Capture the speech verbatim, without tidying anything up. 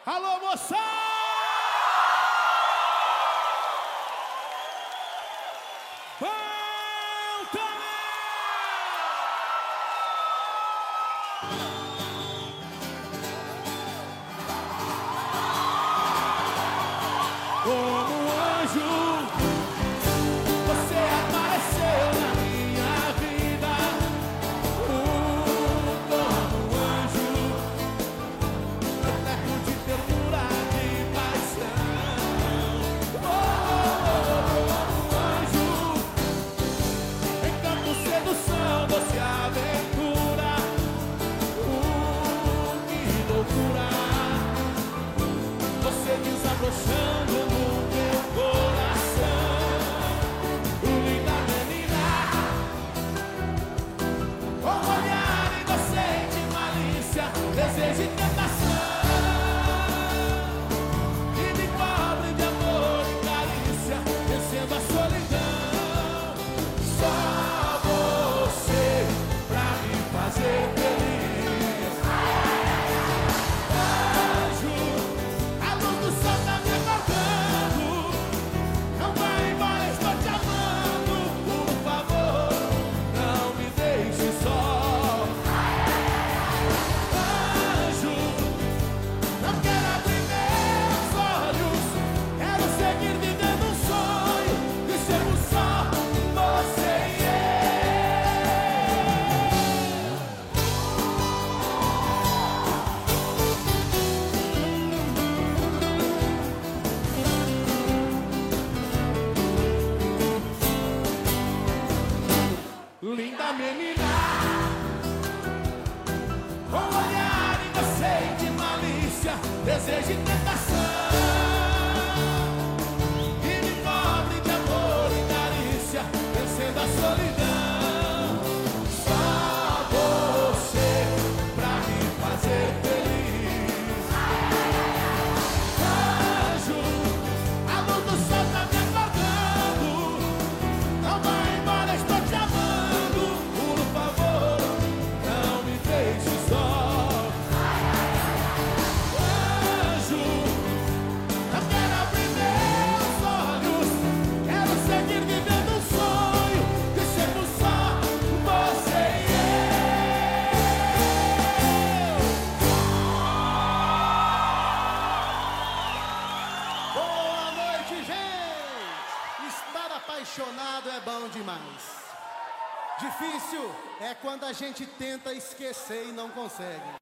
Alô, moção! Bom também! Como um anjo, você apareceu na minha vida. Uh, como um anjo, repleto de ternura e paixão. Oh, oh, oh, um anjo, encanto, sedução, doce aventura. Uh, que loucura, você desabrochando no meu coração. Linda menina, com olhar inocente, malícia, desejo e tentação, e me cobre de amor e carícia, vencendo a solidão. Só você pra me fazer feliz. Anjo, a luz do sol tá me acordando. Não vai embora, estou te amando. Por favor, não me deixe só. Anjo, não quero abrir meus olhos. Quero seguir vivendo um sonho de sermos só você e eu. Linda menina, com olhar inocente, malícia, desejo e tentação, e me cobre de amor e carícia, vencendo a solidão. Só você pra me fazer feliz. Anjo, a luz do sol tá me acordando. Não vai embora, estou te amando. Por favor, não me deixe só. Anjo, não quero abrir meus olhos. Quero seguir vivendo um sonho de sermos só você e eu. Boa noite, gente! Estar apaixonado é bom demais. Difícil é quando a gente tenta esquecer e não consegue.